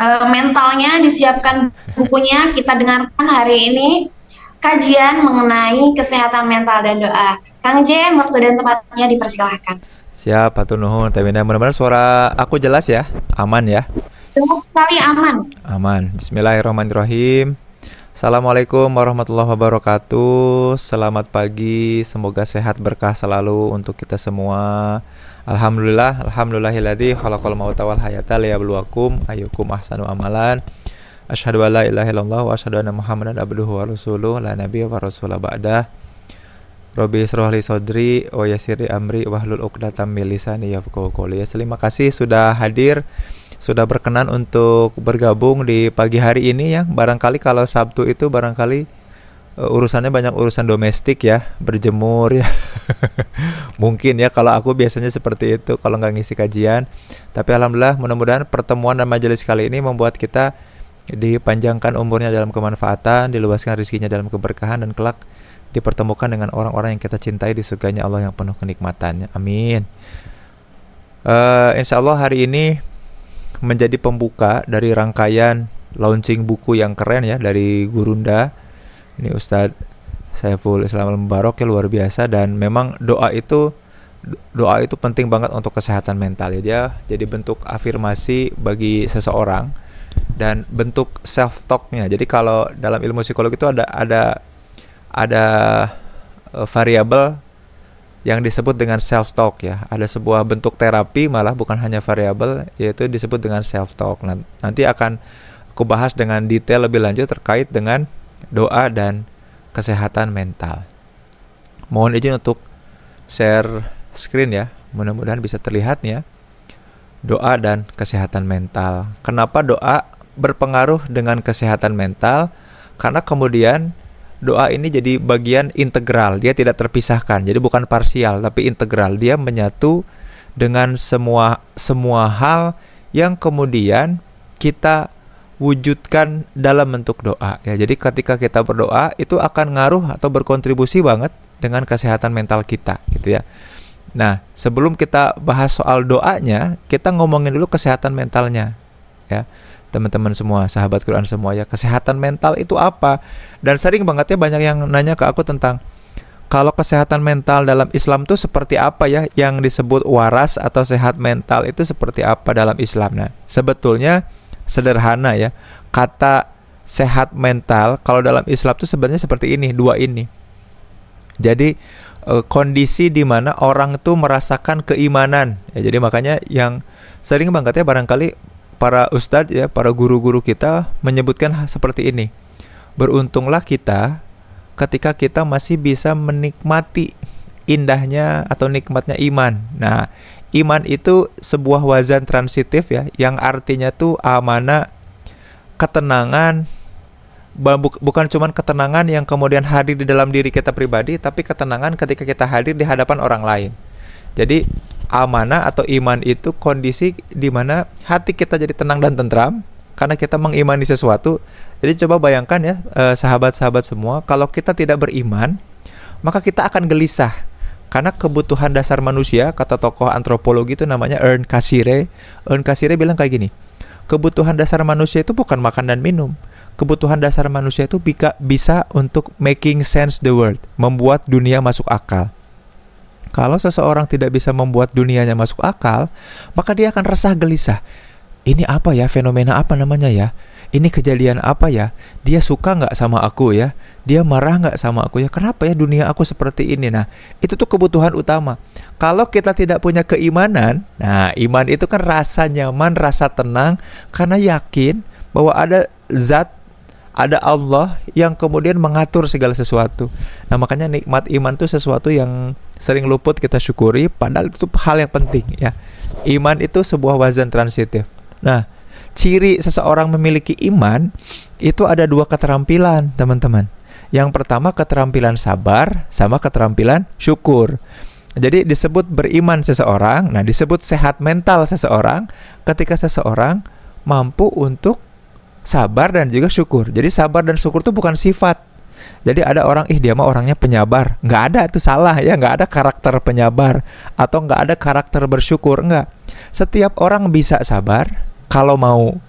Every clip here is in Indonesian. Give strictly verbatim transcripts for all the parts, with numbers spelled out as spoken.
eh, mentalnya disiapkan, bukunya kita dengarkan hari ini, kajian mengenai kesehatan mental dan doa. Kang Jen, waktu dan tempatnya dipersilahkan. Siap, Hatur Nuhun. Temina, mudah-mudahan suara aku jelas ya, aman ya, Jelas sekali, aman. aman. Bismillahirrahmanirrahim. Assalamualaikum warahmatullahi wabarakatuh. Selamat pagi, semoga sehat berkah selalu untuk kita semua. Alhamdulillah, alhamdulillahilladzi khalaqal mauta wal hayata liyabluwakum ayyukum ahsanu amalan. Asyhadu an la ilaha illallah wa asyhadu anna Muhammadan abduhu wa rasuluh la nabiyya wa rasula ba'dah. Robbi israh li sodri wa yassir li amri wahlul 'uqdatam min lisani yafqahu qouli. Terima kasih sudah hadir, sudah berkenan untuk bergabung di pagi hari ini ya. Barangkali kalau Sabtu itu barangkali uh, urusannya banyak urusan domestik ya, berjemur ya. Mungkin ya kalau aku biasanya seperti itu kalau nggak ngisi kajian. Tapi alhamdulillah mudah-mudahan pertemuan dan majelis kali ini membuat kita dipanjangkan umurnya dalam kemanfaatan, diluaskan rezekinya dalam keberkahan, dan kelak dipertemukan dengan orang-orang yang kita cintai di surganya Allah yang penuh kenikmatannya. Amin. Uh, insya Allah hari ini menjadi pembuka dari rangkaian launching buku yang keren ya dari Gurunda. Ini Ustadz Saiful Islam Al-Mubarok ya, luar biasa. Dan memang doa itu doa itu penting banget untuk kesehatan mental ya. Dia jadi bentuk afirmasi bagi seseorang dan bentuk self talknya. Jadi kalau dalam ilmu psikologi itu ada ada ada uh, variabel yang disebut dengan self talk ya. Ada sebuah bentuk terapi malah, bukan hanya variabel, yaitu disebut dengan self talk. Nah, nanti akan aku bahas dengan detail lebih lanjut terkait dengan doa dan kesehatan mental. Mohon izin untuk share screen ya. Mudah-mudahan bisa terlihat ya. Doa dan kesehatan mental. Kenapa doa berpengaruh dengan kesehatan mental? Karena kemudian doa ini jadi bagian integral, dia tidak terpisahkan. Jadi bukan parsial, tapi integral. Dia menyatu dengan semua semua hal yang kemudian kita wujudkan dalam bentuk doa. Ya, jadi ketika kita berdoa itu akan ngaruh atau berkontribusi banget dengan kesehatan mental kita, gitu ya. Nah, sebelum kita bahas soal doanya, kita ngomongin dulu kesehatan mentalnya, ya. Teman-teman semua, sahabat Quran semua ya, kesehatan mental itu apa? Dan sering banget ya banyak yang nanya ke aku tentang kalau kesehatan mental dalam Islam itu seperti apa ya, yang disebut waras atau sehat mental itu seperti apa dalam Islam. Nah, sebetulnya sederhana ya. Kata sehat mental kalau dalam Islam itu sebenarnya seperti ini, dua ini. Jadi eh, kondisi di mana orang itu merasakan keimanan. Ya, jadi makanya yang sering banget ya barangkali para ustadz ya, para guru-guru kita menyebutkan seperti ini. Beruntunglah kita ketika kita masih bisa menikmati indahnya atau nikmatnya iman. Nah, iman itu sebuah wazan transitif ya, yang artinya tuh amanah, ketenangan. Bukan cuma ketenangan yang kemudian hadir di dalam diri kita pribadi, tapi ketenangan ketika kita hadir di hadapan orang lain. Jadi amanah atau iman itu kondisi di mana hati kita jadi tenang dan tentram karena kita mengimani sesuatu. Jadi coba bayangkan ya eh, sahabat-sahabat semua, kalau kita tidak beriman, maka kita akan gelisah. Karena kebutuhan dasar manusia, kata tokoh antropologi itu namanya Ern Cassirer. Ern Cassirer bilang kayak gini, kebutuhan dasar manusia itu bukan makan dan minum. Kebutuhan dasar manusia itu bisa, bisa untuk making sense the world, membuat dunia masuk akal. Kalau seseorang tidak bisa membuat dunianya masuk akal, maka dia akan resah gelisah. Ini apa ya, fenomena apa namanya ya? Ini kejadian apa ya? Dia suka nggak sama aku ya? Dia marah nggak sama aku ya? Kenapa ya dunia aku seperti ini? Nah, itu tuh kebutuhan utama. Kalau kita tidak punya keimanan, nah iman itu kan rasa nyaman, rasa tenang, karena yakin bahwa ada zat, ada Allah yang kemudian mengatur segala sesuatu. Nah, makanya nikmat iman itu sesuatu yang sering luput kita syukuri, padahal itu hal yang penting ya. Iman itu sebuah wazan transitif. Nah, ciri seseorang memiliki iman itu ada dua keterampilan, teman-teman. Yang pertama keterampilan sabar sama keterampilan syukur. Jadi disebut beriman seseorang, nah disebut sehat mental seseorang ketika seseorang mampu untuk sabar dan juga syukur. Jadi sabar dan syukur itu bukan sifat. Jadi ada orang, ih dia mah orangnya penyabar. Nggak ada, itu salah ya. Nggak ada karakter penyabar atau nggak ada karakter bersyukur. Nggak. Setiap orang bisa sabar kalau mau.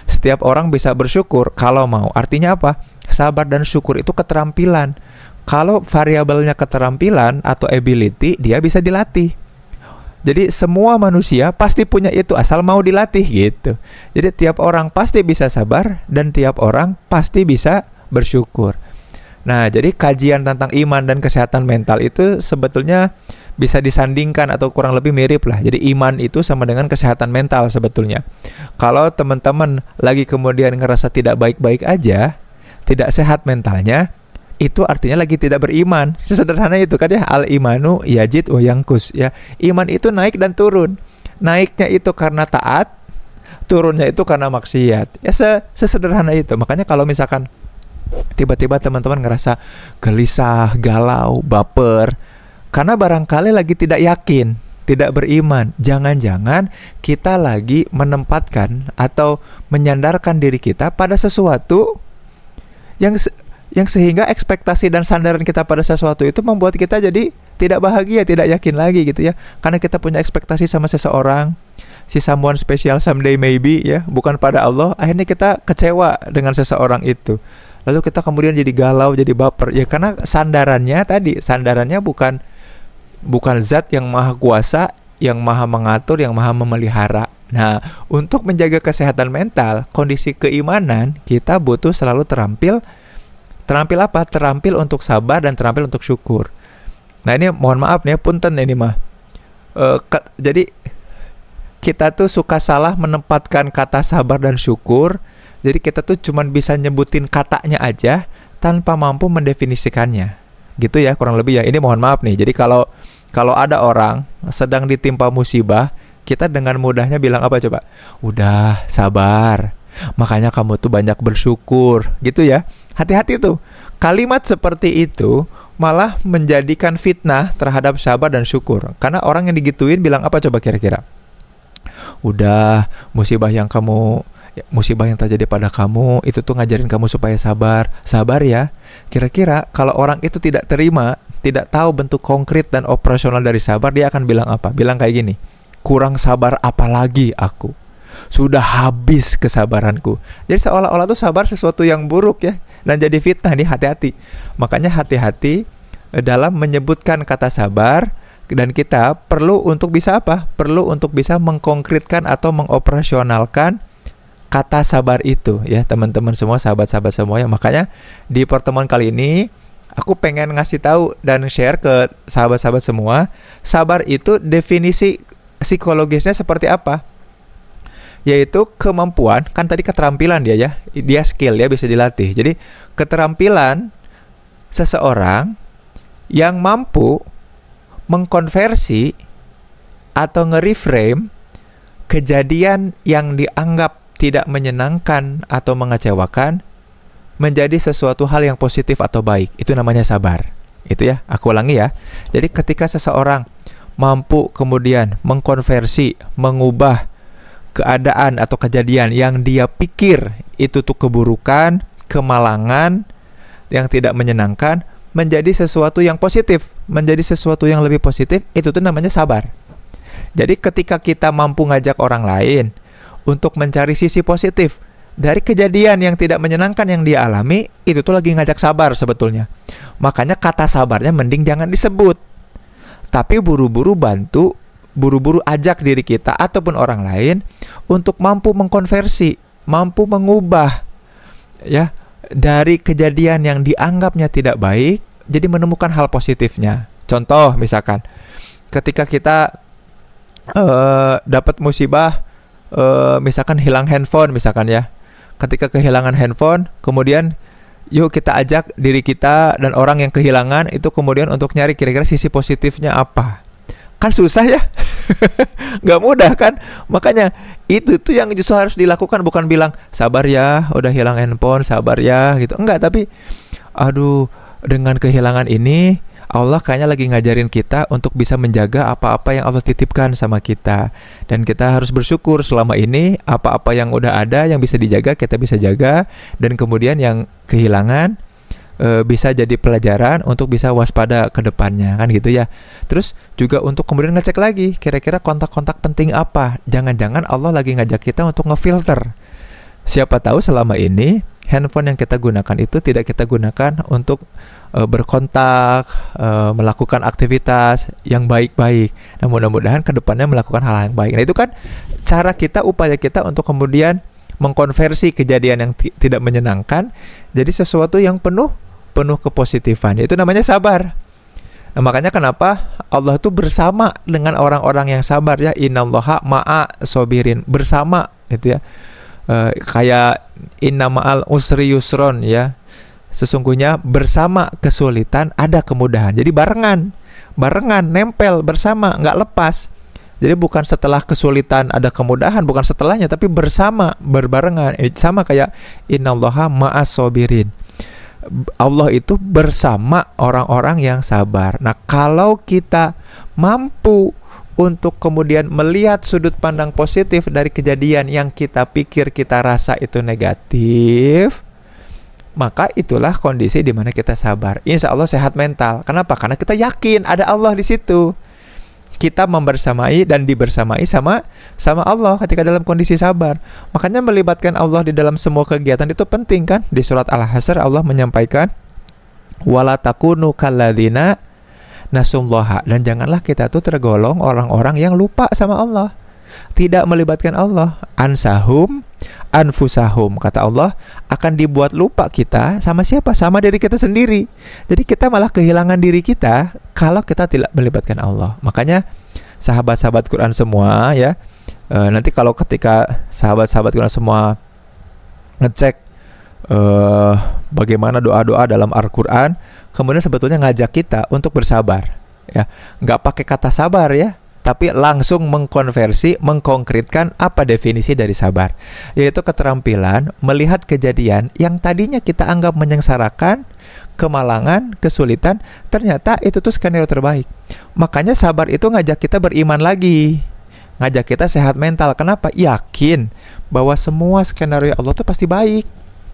Setiap orang bisa bersyukur kalau mau. Artinya apa? Sabar dan syukur itu keterampilan. Kalau variabelnya keterampilan atau ability, dia bisa dilatih. Jadi semua manusia pasti punya itu asal mau dilatih gitu. Jadi tiap orang pasti bisa sabar dan tiap orang pasti bisa bersyukur. Nah, jadi kajian tentang iman dan kesehatan mental itu sebetulnya bisa disandingkan atau kurang lebih mirip lah. Jadi iman itu sama dengan kesehatan mental sebetulnya. Kalau teman-teman lagi kemudian ngerasa tidak baik-baik aja, tidak sehat mentalnya, itu artinya lagi tidak beriman. Sesederhana itu kan ya, al imanu yajid wa yangkus ya. Iman itu naik dan turun. Naiknya itu karena taat, turunnya itu karena maksiat. Ya sesederhana itu. Makanya kalau misalkan tiba-tiba teman-teman ngerasa gelisah, galau, baper, karena barangkali lagi tidak yakin, tidak beriman. Jangan-jangan kita lagi menempatkan atau menyandarkan diri kita pada sesuatu yang se- yang sehingga ekspektasi dan sandaran kita pada sesuatu itu membuat kita jadi tidak bahagia, tidak yakin lagi gitu ya. Karena kita punya ekspektasi sama seseorang, si someone special someday maybe ya, bukan pada Allah. Akhirnya kita kecewa dengan seseorang itu. Lalu kita kemudian jadi galau, jadi baper. Ya karena sandarannya tadi, sandarannya bukan bukan zat yang maha kuasa, yang maha mengatur, yang maha memelihara. Nah, untuk menjaga kesehatan mental, kondisi keimanan, kita butuh selalu terampil. Terampil apa? Terampil untuk sabar dan terampil untuk syukur. Nah ini mohon maaf nih, punten ini mah. E, ke, jadi kita tuh suka salah menempatkan kata sabar dan syukur. Jadi kita tuh cuman bisa nyebutin katanya aja tanpa mampu mendefinisikannya. Gitu ya kurang lebih ya. Ini mohon maaf nih. Jadi kalau kalau ada orang sedang ditimpa musibah, kita dengan mudahnya bilang apa coba? Udah sabar. Makanya kamu tuh banyak bersyukur. Gitu ya. Hati-hati tuh. Kalimat seperti itu malah menjadikan fitnah terhadap sabar dan syukur. Karena orang yang digituin bilang apa coba kira-kira? Udah, musibah yang kamu musibah yang terjadi pada kamu itu tuh ngajarin kamu supaya sabar. Sabar ya. Kira-kira kalau orang itu tidak terima, tidak tahu bentuk konkret dan operasional dari sabar, dia akan bilang apa? Bilang kayak gini, kurang sabar apalagi aku, sudah habis kesabaranku. Jadi seolah-olah tuh sabar sesuatu yang buruk ya, dan jadi fitnah nih. Hati-hati. Makanya hati-hati dalam menyebutkan kata sabar. Dan kita perlu untuk bisa apa? Perlu untuk bisa mengkonkretkan atau mengoperasionalkan kata sabar itu ya teman-teman semua, sahabat-sahabat semua ya. Makanya di pertemuan kali ini aku pengen ngasih tahu dan share ke sahabat-sahabat semua, sabar itu definisi psikologisnya seperti apa? Yaitu kemampuan, kan tadi keterampilan dia ya, dia skill ya, bisa dilatih. Jadi keterampilan seseorang yang mampu mengkonversi atau nge-reframe kejadian yang dianggap tidak menyenangkan atau mengecewakan menjadi sesuatu hal yang positif atau baik. Itu namanya sabar. Itu ya, aku ulangi ya. Jadi ketika seseorang mampu kemudian mengkonversi, mengubah keadaan atau kejadian yang dia pikir itu tuh keburukan, kemalangan, yang tidak menyenangkan, menjadi sesuatu yang positif, menjadi sesuatu yang lebih positif, itu tuh namanya sabar. Jadi ketika kita mampu ngajak orang lain untuk mencari sisi positif dari kejadian yang tidak menyenangkan yang dia alami, itu tuh lagi ngajak sabar sebetulnya. Makanya kata sabarnya mending jangan disebut, tapi buru-buru bantu, buru-buru ajak diri kita ataupun orang lain untuk mampu mengkonversi, mampu mengubah ya dari kejadian yang dianggapnya tidak baik jadi menemukan hal positifnya. Contoh misalkan ketika kita uh, dapat musibah, uh, misalkan hilang handphone misalkan ya. Ketika kehilangan handphone, kemudian yuk kita ajak diri kita dan orang yang kehilangan itu kemudian untuk nyari kira-kira sisi positifnya apa. Kan susah ya. Gak mudah kan. Makanya itu tuh yang justru harus dilakukan, bukan bilang sabar ya udah hilang handphone, sabar ya gitu. Enggak, tapi aduh, dengan kehilangan ini Allah kayaknya lagi ngajarin kita untuk bisa menjaga apa-apa yang Allah titipkan sama kita. Dan kita harus bersyukur selama ini apa-apa yang udah ada yang bisa dijaga kita bisa jaga, dan kemudian yang kehilangan e, bisa jadi pelajaran untuk bisa waspada ke depannya, kan gitu ya. Terus juga untuk kemudian ngecek lagi kira-kira kontak-kontak penting apa. Jangan-jangan Allah lagi ngajak kita untuk ngefilter Siapa tahu selama ini handphone yang kita gunakan itu tidak kita gunakan untuk uh, berkontak, uh, melakukan aktivitas yang baik-baik. Nah, mudah-mudahan kedepannya melakukan hal yang baik. Nah, itu kan cara kita, upaya kita untuk kemudian mengkonversi kejadian yang t- tidak menyenangkan jadi sesuatu yang penuh penuh kepositifan. Itu namanya sabar. Nah, makanya kenapa Allah itu bersama dengan orang-orang yang sabar ya. Innallaha ma'a sobirin, bersama gitu ya. Uh, kayak inna ma'al usri yusron ya. Sesungguhnya bersama kesulitan ada kemudahan. Jadi barengan, barengan, nempel bersama, nggak lepas. Jadi bukan setelah kesulitan ada kemudahan, bukan setelahnya, tapi bersama, berbarengan. Ini sama kayak innallaha ma'as sobirin. Allah itu bersama orang-orang yang sabar. Nah, kalau kita mampu untuk kemudian melihat sudut pandang positif dari kejadian yang kita pikir, kita rasa itu negatif, maka itulah kondisi di mana kita sabar. Insya Allah sehat mental. Kenapa? Karena kita yakin ada Allah di situ. Kita membersamai dan dibersamai sama sama Allah ketika dalam kondisi sabar. Makanya melibatkan Allah di dalam semua kegiatan itu penting kan? Di surat Al-Hasr Allah menyampaikan, wala takunu kalladzina nasullaha, dan janganlah kita tuh tergolong orang-orang yang lupa sama Allah, tidak melibatkan Allah. Ansahum anfusahum, kata Allah, akan dibuat lupa kita sama siapa? Sama diri kita sendiri. Jadi kita malah kehilangan diri kita kalau kita tidak melibatkan Allah. Makanya sahabat-sahabat Quran semua ya, e, nanti kalau ketika sahabat-sahabat Quran semua ngecek e, bagaimana doa-doa dalam Al-Quran, kemudian sebetulnya ngajak kita untuk bersabar ya, nggak pakai kata sabar ya, tapi langsung mengkonversi, mengkonkretkan apa definisi dari sabar, yaitu keterampilan melihat kejadian yang tadinya kita anggap menyengsarakan, kemalangan, kesulitan, ternyata itu tuh skenario terbaik. Makanya sabar itu ngajak kita beriman lagi, ngajak kita sehat mental. Kenapa? Yakin bahwa semua skenario Allah tuh pasti baik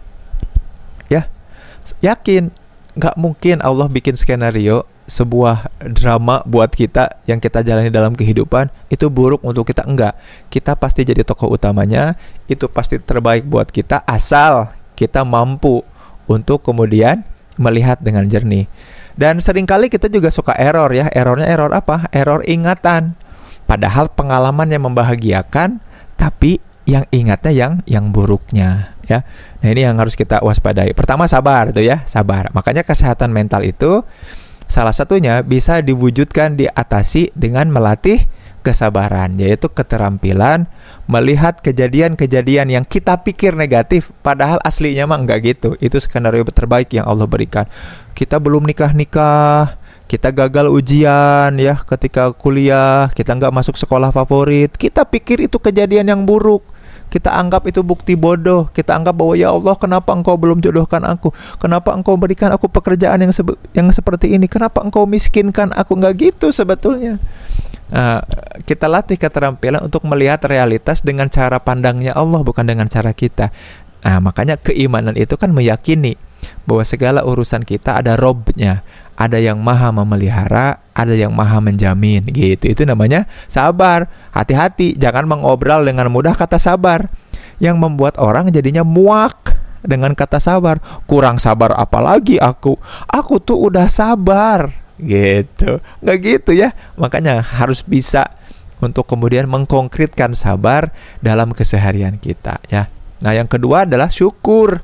ya, yakin. Gak mungkin Allah bikin skenario sebuah drama buat kita yang kita jalani dalam kehidupan itu buruk untuk kita. Enggak, kita pasti jadi tokoh utamanya, itu pasti terbaik buat kita asal kita mampu untuk kemudian melihat dengan jernih. Dan seringkali kita juga suka error ya. Errornya error apa? Error ingatan. Padahal pengalaman yang membahagiakan, tapi yang ingatnya yang yang buruknya ya. Nah, ini yang harus kita waspadai. Pertama sabar tuh ya, sabar. Makanya kesehatan mental itu salah satunya bisa diwujudkan, diatasi dengan melatih kesabaran, yaitu keterampilan melihat kejadian-kejadian yang kita pikir negatif, padahal aslinya mah enggak gitu. Itu skenario terbaik yang Allah berikan. Kita belum nikah-nikah, kita gagal ujian ya ketika kuliah, kita nggak masuk sekolah favorit, kita pikir itu kejadian yang buruk, kita anggap itu bukti bodoh, kita anggap bahwa ya Allah, kenapa engkau belum jodohkan aku, kenapa engkau berikan aku pekerjaan yang sebe- yang seperti ini, kenapa engkau miskinkan aku. Nggak gitu sebetulnya. Nah, kita latih keterampilan untuk melihat realitas dengan cara pandangnya Allah, bukan dengan cara kita. Nah, makanya keimanan itu kan meyakini bahwa segala urusan kita ada Robnya, ada yang maha memelihara, ada yang maha menjamin gitu. Itu namanya sabar. Hati-hati, jangan mengobral dengan mudah kata sabar, yang membuat orang jadinya muak dengan kata sabar. Kurang sabar apalagi aku, aku tuh udah sabar gitu. Nggak gitu ya. Makanya harus bisa untuk kemudian mengkonkretkan sabar dalam keseharian kita ya. Nah, yang kedua adalah syukur.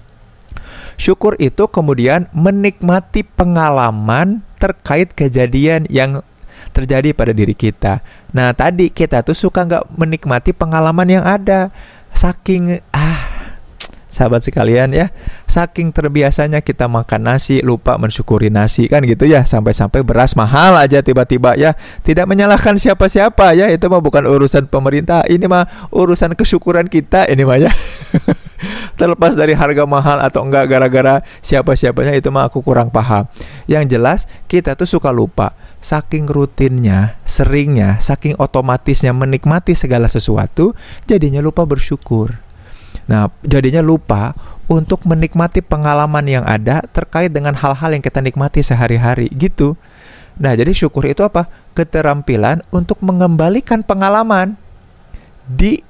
Syukur itu kemudian menikmati pengalaman terkait kejadian yang terjadi pada diri kita. Nah, tadi kita tuh suka nggak menikmati pengalaman yang ada. Saking, ah, sahabat sekalian ya, saking terbiasanya kita makan nasi, lupa mensyukuri nasi kan gitu ya. Sampai-sampai beras mahal aja tiba-tiba ya. Tidak menyalahkan siapa-siapa ya, itu mah bukan urusan pemerintah. Ini mah urusan kesyukuran kita ini mah ya. Terlepas dari harga mahal atau enggak, gara-gara siapa-siapanya itu mah aku kurang paham. Yang jelas kita tuh suka lupa. Saking rutinnya, seringnya, saking otomatisnya menikmati segala sesuatu, jadinya lupa bersyukur. Nah, jadinya lupa untuk menikmati pengalaman yang ada terkait dengan hal-hal yang kita nikmati sehari-hari gitu. Nah, jadi syukur itu apa? Keterampilan untuk mengembalikan pengalaman di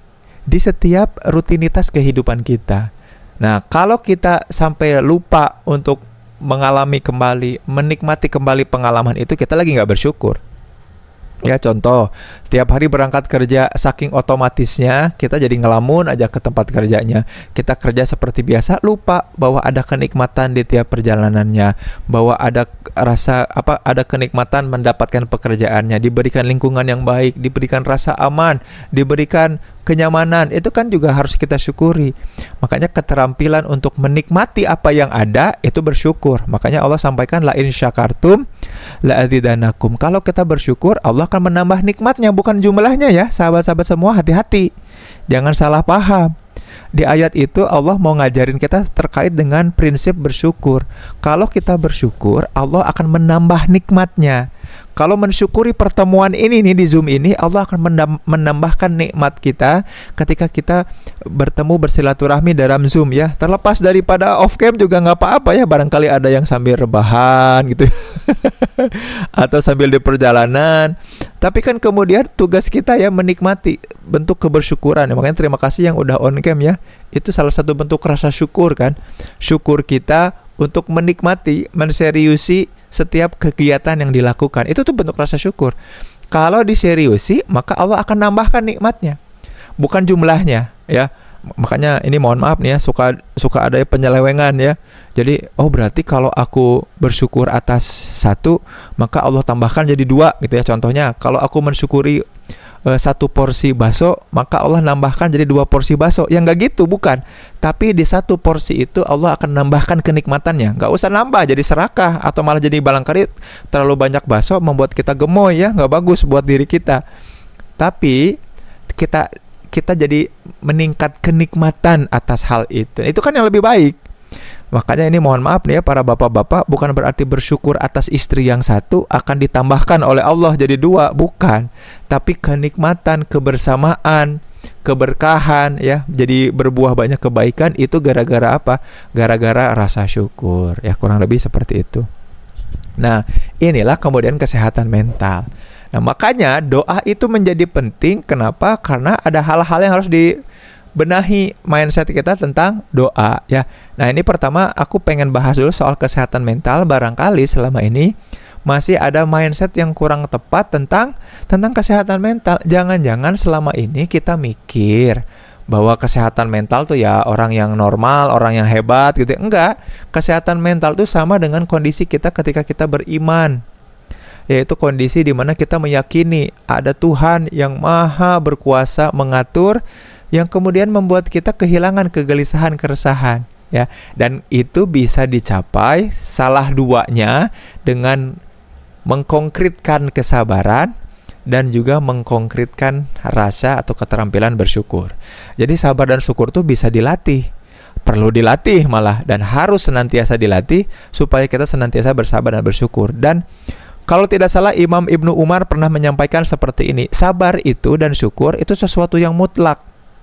di setiap rutinitas kehidupan kita. Nah, kalau kita sampai lupa untuk mengalami kembali, menikmati kembali pengalaman itu, kita lagi nggak bersyukur. Ya, contoh, tiap hari berangkat kerja, saking otomatisnya kita jadi ngelamun aja ke tempat kerjanya. Kita kerja seperti biasa, lupa bahwa ada kenikmatan di tiap perjalanannya, bahwa ada rasa apa ada kenikmatan mendapatkan pekerjaannya, diberikan lingkungan yang baik, diberikan rasa aman, diberikan kenyamanan. Itu kan juga harus kita syukuri. Makanya keterampilan untuk menikmati apa yang ada itu bersyukur. Makanya Allah sampaikan, la in syakartum la azidanakum. Kalau kita bersyukur, Allah akan menambah nikmatnya, bukan jumlahnya ya. Sahabat-sahabat semua, hati-hati. Jangan salah paham. Di ayat itu Allah mau ngajarin kita terkait dengan prinsip bersyukur. Kalau kita bersyukur, Allah akan menambah nikmatnya. Kalau mensyukuri pertemuan ini nih di Zoom ini, Allah akan menambahkan nikmat kita ketika kita bertemu bersilaturahmi dalam Zoom ya. Terlepas daripada off cam juga nggak apa-apa ya. Barangkali ada yang sambil rebahan gitu atau sambil di perjalanan. Tapi kan kemudian tugas kita ya menikmati bentuk kebersyukuran. Makanya terima kasih yang udah on cam ya. Itu salah satu bentuk rasa syukur kan. Syukur kita untuk menikmati, menseriusi setiap kegiatan yang dilakukan. Itu tuh bentuk rasa syukur. Kalau diseriusi, maka Allah akan nambahkan nikmatnya, bukan jumlahnya ya. Makanya ini mohon maaf nih ya, suka suka ada penyelewengan ya. Jadi oh berarti kalau aku bersyukur atas satu, maka Allah tambahkan jadi dua gitu ya. Contohnya kalau aku mensyukuri uh, satu porsi bakso, maka Allah nambahkan jadi dua porsi bakso. Ya nggak gitu, bukan. Tapi di satu porsi itu Allah akan nambahkan kenikmatannya. Nggak usah nambah jadi serakah atau malah jadi balangkarit. Terlalu banyak bakso membuat kita gemoy ya, nggak bagus buat diri kita. Tapi kita kita jadi meningkat kenikmatan atas hal itu. Itu kan yang lebih baik. Makanya ini mohon maaf nih ya para bapak-bapak, bukan berarti bersyukur atas istri yang satu akan ditambahkan oleh Allah jadi dua, bukan. Tapi kenikmatan, kebersamaan, keberkahan ya, jadi berbuah banyak kebaikan itu gara-gara apa? Gara-gara rasa syukur. Ya kurang lebih seperti itu. Nah, inilah kemudian kesehatan mental. Nah, makanya doa itu menjadi penting. Kenapa? Karena ada hal-hal yang harus dibenahi mindset kita tentang doa ya. Nah, ini pertama aku pengen bahas dulu soal kesehatan mental. Barangkali selama ini masih ada mindset yang kurang tepat tentang tentang kesehatan mental. Jangan-jangan selama ini kita mikir bahwa kesehatan mental tuh ya orang yang normal, orang yang hebat gitu. Enggak, kesehatan mental tuh sama dengan kondisi kita ketika kita beriman. Yaitu kondisi di mana kita meyakini ada Tuhan yang maha berkuasa mengatur, yang kemudian membuat kita kehilangan kegelisahan, keresahan ya. Dan itu bisa dicapai salah duanya dengan mengkonkretkan kesabaran dan juga mengkonkretkan rasa atau keterampilan bersyukur. Jadi sabar dan syukur tuh bisa dilatih, perlu dilatih malah, dan harus senantiasa dilatih supaya kita senantiasa bersabar dan bersyukur. Dan kalau tidak salah Imam Ibnu Umar pernah menyampaikan seperti ini, sabar itu dan syukur itu sesuatu yang mutlak.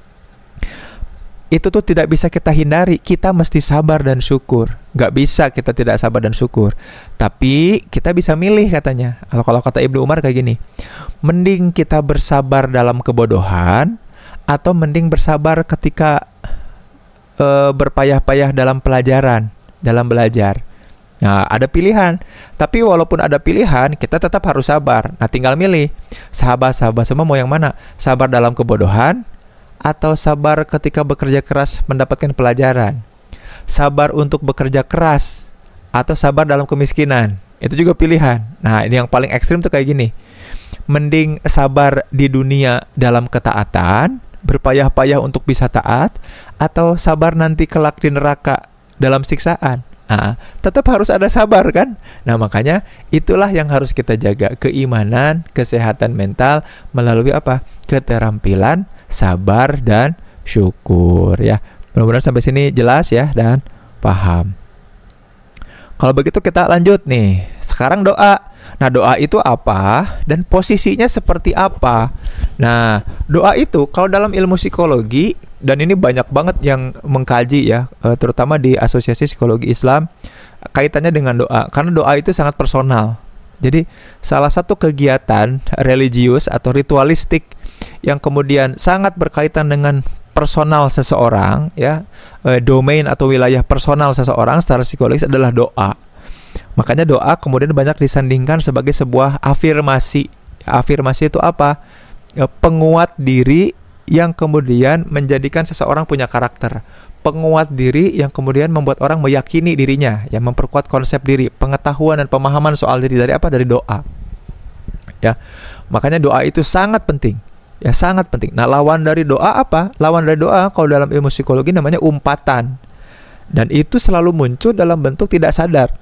Itu tuh tidak bisa kita hindari, kita mesti sabar dan syukur. Gak bisa kita tidak sabar dan syukur. Tapi kita bisa milih katanya. Kalau kalau kata Ibnu Umar kayak gini, mending kita bersabar dalam kebodohan, atau mending bersabar ketika uh, berpayah-payah dalam pelajaran, dalam belajar. Nah, ada pilihan. Tapi walaupun ada pilihan, kita tetap harus sabar. Nah, tinggal milih. Sahabat-sahabat semua mau yang mana? Sabar dalam kebodohan atau sabar ketika bekerja keras mendapatkan pelajaran? Sabar untuk bekerja keras atau sabar dalam kemiskinan? Itu juga pilihan. Nah, ini yang paling ekstrim tuh kayak gini. Mending sabar di dunia dalam ketaatan, berpayah-payah untuk bisa taat, atau sabar nanti kelak di neraka dalam siksaan? Nah, tetap harus ada sabar kan? Nah, makanya itulah yang harus kita jaga, keimanan, kesehatan mental melalui apa? Keterampilan sabar dan syukur ya. Mudah-mudahan sampai sini jelas ya dan paham. Kalau begitu kita lanjut nih. Sekarang doa. Nah, doa itu apa dan posisinya seperti apa? Nah, doa itu kalau dalam ilmu psikologi, dan ini banyak banget yang mengkaji ya, terutama di Asosiasi Psikologi Islam, kaitannya dengan doa. Karena doa itu sangat personal. Jadi salah satu kegiatan religius atau ritualistik yang kemudian sangat berkaitan dengan personal seseorang, ya, e, domain atau wilayah personal seseorang secara psikologis adalah doa. Makanya doa kemudian banyak disandingkan sebagai sebuah afirmasi. Afirmasi itu apa? E, penguat diri yang kemudian menjadikan seseorang punya karakter. Penguat diri yang kemudian membuat orang meyakini dirinya, yang memperkuat konsep diri, pengetahuan dan pemahaman soal diri dari apa? Dari doa. Ya, makanya doa itu sangat penting. Ya, sangat penting. Nah, lawan dari doa apa? Lawan dari doa kalau dalam ilmu psikologi namanya umpatan. Dan itu selalu muncul dalam bentuk tidak sadar.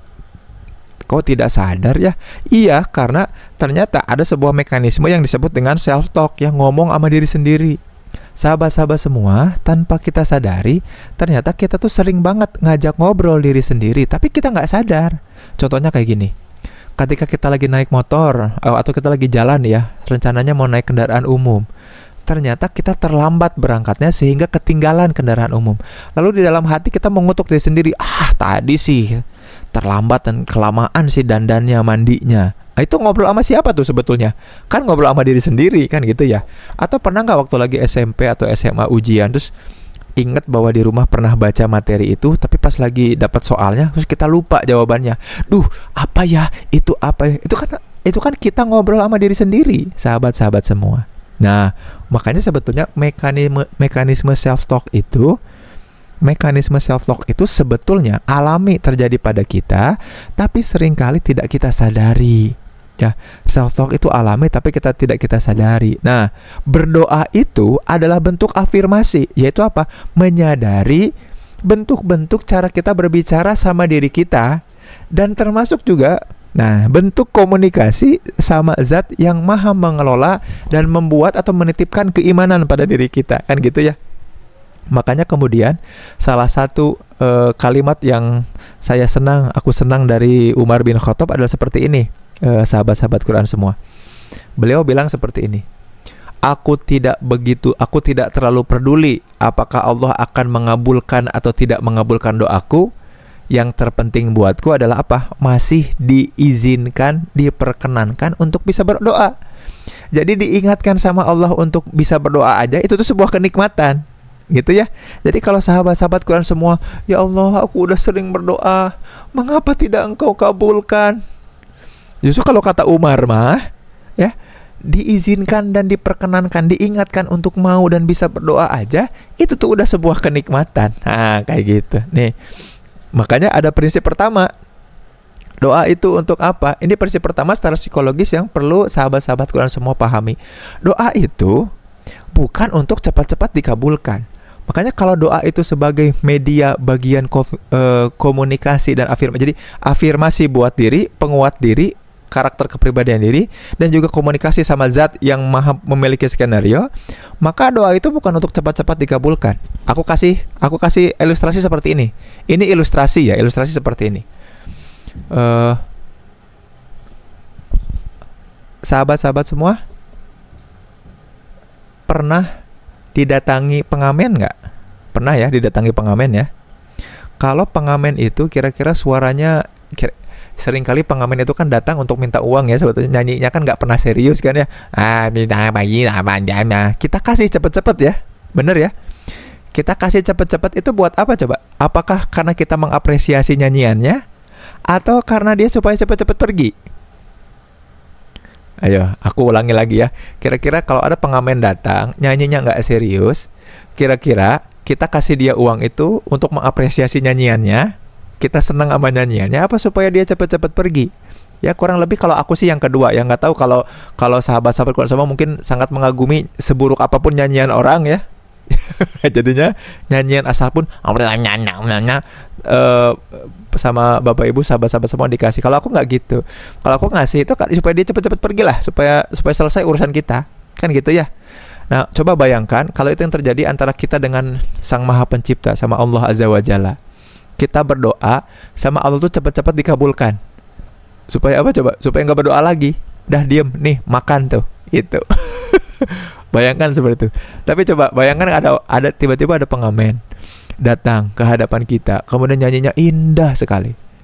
Kok tidak sadar ya? Iya, karena ternyata ada sebuah mekanisme yang disebut dengan self-talk, yang ngomong sama diri sendiri. Sahabat-sahabat semua, tanpa kita sadari, ternyata kita tuh sering banget ngajak ngobrol diri sendiri, tapi kita nggak sadar. Contohnya kayak gini. Ketika kita lagi naik motor atau kita lagi jalan ya, rencananya mau naik kendaraan umum, ternyata kita terlambat berangkatnya sehingga ketinggalan kendaraan umum. Lalu di dalam hati kita mengutuk diri sendiri, ah tadi sih terlambat dan kelamaan sih dandannya, mandinya. Nah, itu ngobrol sama siapa tuh sebetulnya? Kan ngobrol sama diri sendiri kan gitu ya. Atau pernah nggak waktu lagi S M P atau S M A ujian terus ingat bahwa di rumah pernah baca materi itu, tapi pas lagi dapat soalnya terus kita lupa jawabannya. Duh, apa ya? Itu apa ya? Itu kan itu kan kita ngobrol sama diri sendiri, sahabat-sahabat semua. Nah, makanya sebetulnya mekanisme mekanisme self talk itu mekanisme self talk itu sebetulnya alami terjadi pada kita, tapi seringkali tidak kita sadari. Ya, self talk itu alami tapi kita tidak kita sadari. Nah, berdoa itu adalah bentuk afirmasi, yaitu apa? Menyadari bentuk-bentuk cara kita berbicara sama diri kita, dan termasuk juga nah, bentuk komunikasi sama zat yang maha mengelola dan membuat atau menitipkan keimanan pada diri kita, kan gitu ya. Makanya kemudian salah satu uh, kalimat yang saya senang, aku senang dari Umar bin Khattab adalah seperti ini, uh, sahabat-sahabat Quran semua. Beliau bilang seperti ini, aku tidak begitu, aku tidak terlalu peduli apakah Allah akan mengabulkan atau tidak mengabulkan doaku. Yang terpenting buatku adalah apa? Masih diizinkan, diperkenankan untuk bisa berdoa. Jadi diingatkan sama Allah untuk bisa berdoa aja, itu tuh sebuah kenikmatan, gitu ya. Jadi kalau sahabat-sahabat Quran semua, ya Allah, aku udah sering berdoa, mengapa tidak Engkau kabulkan? Justru kalau kata Umar mah, ya, diizinkan dan diperkenankan, diingatkan untuk mau dan bisa berdoa aja, itu tuh udah sebuah kenikmatan. Nah, kayak gitu. Nih, makanya ada prinsip pertama. Doa itu untuk apa? Ini prinsip pertama secara psikologis yang perlu sahabat-sahabat Quran semua pahami. Doa itu bukan untuk cepat-cepat dikabulkan. Makanya kalau doa itu sebagai media bagian ko- eh, komunikasi dan afirmasi. Jadi afirmasi buat diri, penguat diri, karakter kepribadian diri, dan juga komunikasi sama zat yang maha memiliki skenario. Maka doa itu bukan untuk cepat-cepat dikabulkan. Aku kasih aku kasih ilustrasi seperti ini. Ini ilustrasi ya, ilustrasi seperti ini. Uh, sahabat-sahabat semua pernah didatangi pengamen nggak? Pernah ya didatangi pengamen ya. Kalau pengamen itu kira-kira suaranya kira, seringkali pengamen itu kan datang untuk minta uang ya, sebetulnya nyanyinya kan nggak pernah serius kan ya. Ah, minta bayi apa jana. Kita kasih cepet-cepet ya, bener ya. Kita kasih cepet-cepet itu buat apa coba? Apakah karena kita mengapresiasi nyanyiannya, atau karena dia supaya cepet-cepet pergi? Ayo, aku ulangi lagi ya. Kira-kira kalau ada pengamen datang, nyanyinya nggak serius, kira-kira kita kasih dia uang itu untuk mengapresiasi nyanyiannya, kita senang sama nyanyiannya, apa supaya dia cepet-cepet pergi? Ya kurang lebih kalau aku sih yang kedua. Yang nggak tahu kalau kalau sahabat-sahabat Quran sama mungkin sangat mengagumi seburuk apapun nyanyian orang ya. Jadinya nyanyian asal pun uh, sama bapak ibu sahabat-sahabat semua dikasih. Kalau aku nggak gitu. Kalau aku ngasih itu supaya dia cepet-cepet pergi lah, supaya supaya selesai urusan kita, kan gitu ya. Nah, coba bayangkan kalau itu yang terjadi antara kita dengan Sang Maha Pencipta, sama Allah Azza wa Jalla. Kita berdoa sama Allah tuh cepat-cepat dikabulkan. Supaya apa coba? Supaya nggak berdoa lagi. Udah diem nih, makan tuh, itu. Bayangkan seperti itu. Tapi coba bayangkan ada ada tiba-tiba ada pengamen datang ke hadapan kita, kemudian nyanyinya indah sekali.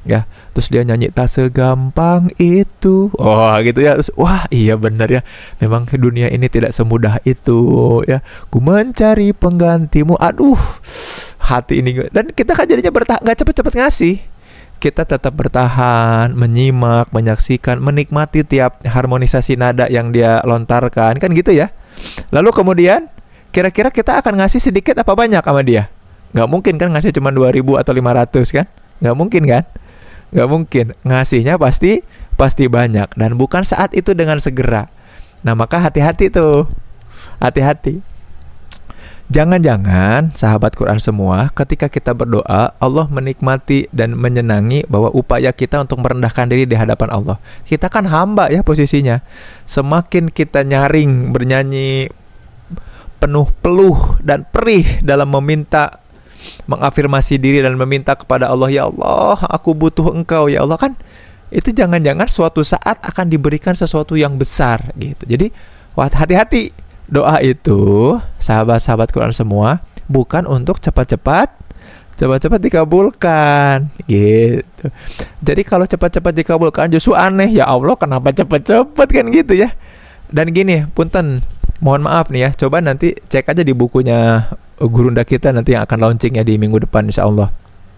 ya. Terus dia nyanyi tak segampang itu, oh gitu ya. Terus wah iya benar ya, memang dunia ini tidak semudah itu ya. Ku mencari penggantimu, aduh hati ini. Dan kita kan jadinya bertahan, nggak cepet-cepet ngasih. Kita tetap bertahan, menyimak, menyaksikan, menikmati tiap harmonisasi nada yang dia lontarkan, kan gitu ya. Lalu kemudian kira-kira kita akan ngasih sedikit apa banyak sama dia? Nggak mungkin kan ngasih cuma dua ribu atau lima ratus kan? Nggak mungkin kan? Nggak mungkin. Ngasihnya pasti pasti banyak, dan bukan saat itu dengan segera. Nah maka hati-hati tuh, hati-hati. Jangan-jangan sahabat Quran semua, ketika kita berdoa, Allah menikmati dan menyenangi bahwa upaya kita untuk merendahkan diri di hadapan Allah. Kita kan hamba ya posisinya. Semakin kita nyaring, bernyanyi penuh peluh dan perih dalam meminta, mengafirmasi diri dan meminta kepada Allah, ya Allah, aku butuh Engkau ya Allah, kan itu jangan-jangan suatu saat akan diberikan sesuatu yang besar gitu. Jadi hati-hati. Doa itu, sahabat-sahabat Quran semua, bukan untuk cepat-cepat cepat-cepat dikabulkan gitu. Jadi kalau cepat-cepat dikabulkan justru aneh, ya Allah kenapa cepat-cepat kan gitu ya. Dan gini, punten, mohon maaf nih ya, coba nanti cek aja di bukunya gurunda kita nanti yang akan launching ya di minggu depan insya Allah.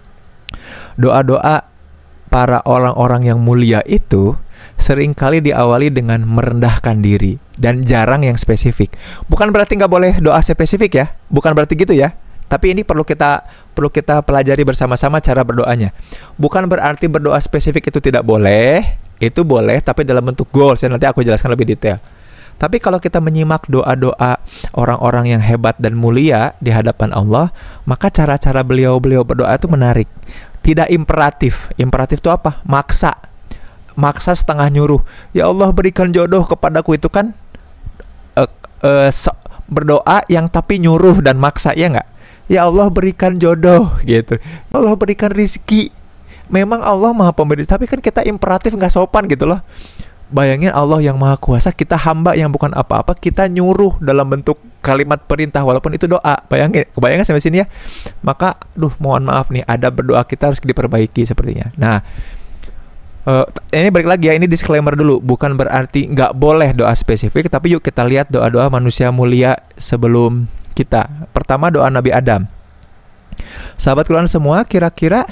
Doa-doa para orang-orang yang mulia itu seringkali diawali dengan merendahkan diri dan jarang yang spesifik. Bukan berarti nggak boleh doa spesifik ya, bukan berarti gitu ya. Tapi ini perlu kita perlu kita pelajari bersama-sama cara berdoanya. Bukan berarti berdoa spesifik itu tidak boleh, itu boleh tapi dalam bentuk goals ya, nanti aku jelaskan lebih detail. Tapi kalau kita menyimak doa-doa orang-orang yang hebat dan mulia di hadapan Allah, maka cara-cara beliau-beliau berdoa itu menarik. Tidak imperatif. Imperatif itu apa? Maksa. Maksa setengah nyuruh. Ya Allah berikan jodoh kepadaku, itu kan uh, uh, so, berdoa yang tapi nyuruh dan maksa, ya nggak? Ya Allah berikan jodoh gitu. Ya Allah berikan rizki. Memang Allah maha pemberi, tapi kan kita imperatif nggak sopan gitu loh. Bayangin Allah yang maha kuasa, kita hamba yang bukan apa-apa, kita nyuruh dalam bentuk kalimat perintah walaupun itu doa. Bayangin, kebayangin sampai sini ya. Maka, duh mohon maaf nih, ada berdoa kita harus diperbaiki sepertinya. Nah, Uh, ini balik lagi ya, ini disclaimer dulu, bukan berarti nggak boleh doa spesifik, tapi yuk kita lihat doa-doa manusia mulia sebelum kita. Pertama doa Nabi Adam. Sahabat Quran semua, kira-kira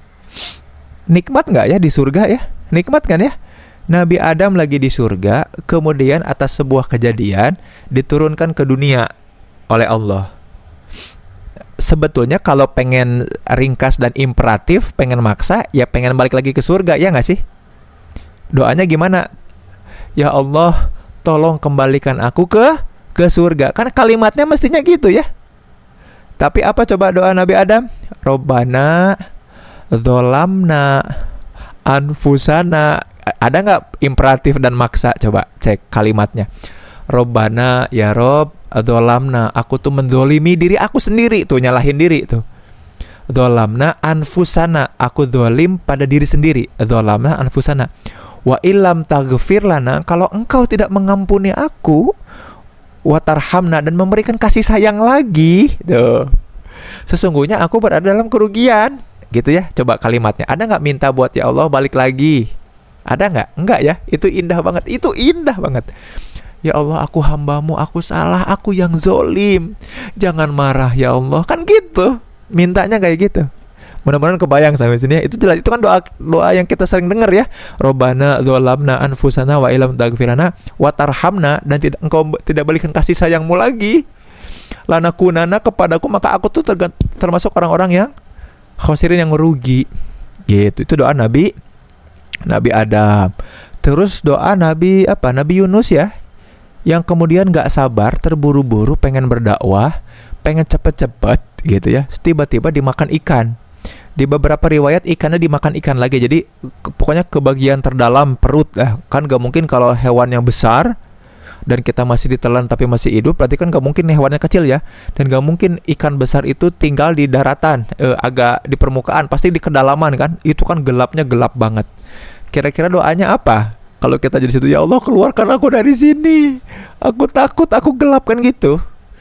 nikmat nggak ya di surga ya? Nikmat kan ya? Nabi Adam lagi di surga, kemudian atas sebuah kejadian diturunkan ke dunia oleh Allah. Sebetulnya kalau pengen ringkas dan imperatif, pengen maksa, ya pengen balik lagi ke surga, ya nggak sih? Doanya gimana? Ya Allah, tolong kembalikan aku ke ke surga. Kan kalimatnya mestinya gitu ya. Tapi apa coba doa Nabi Adam? Robbana dzolamna anfusana. Ada nggak imperatif dan maksa? Coba cek kalimatnya. Robbana, ya Rob, dzolamna, aku tuh mendolimi diri aku sendiri, tuh nyalahin diri tuh. Dzolamna anfusana, aku dolim pada diri sendiri. Dzolamna anfusana. Wa illam taghfir lana, kalau engkau tidak mengampuni aku, wa tarhamna, dan memberikan kasih sayang lagi, tuh, sesungguhnya aku berada dalam kerugian, gitu ya. Coba kalimatnya, ada nggak minta buat ya Allah balik lagi? Ada nggak? Enggak ya. Itu indah banget. Itu indah banget. Ya Allah, aku hambamu, aku salah, aku yang zolim, jangan marah ya Allah. Kan gitu, mintanya kayak gitu. Mudah-mudahan kebayang sampai sini ya. Itu jelas, itu kan doa doa yang kita sering dengar ya. Robbana dzolamna anfusana wa illam taghfirana wa tarhamna, dan tidak engkau tidak berikan kasih sayangmu lagi, lanakunana, kepadaku, maka aku tuh terg- termasuk orang-orang yang khosirin, yang merugi. Gitu. Itu doa Nabi Nabi Adam. Terus doa Nabi apa? Nabi Yunus ya, yang kemudian gak sabar, terburu-buru pengen berdakwah, pengen cepet-cepet gitu ya, tiba-tiba dimakan ikan. Di beberapa riwayat ikannya dimakan ikan lagi. Jadi ke, pokoknya ke bagian terdalam perut lah. Kan gak mungkin kalau hewan yang besar dan kita masih ditelan tapi masih hidup, berarti kan gak mungkin hewannya kecil ya. Dan gak mungkin ikan besar itu tinggal di daratan, eh, agak di permukaan, pasti di kedalaman kan. Itu kan gelapnya gelap banget. Kira-kira doanya apa? Kalau kita jadi situ, ya Allah keluarkan aku dari sini, aku takut, aku gelap, kan gitu.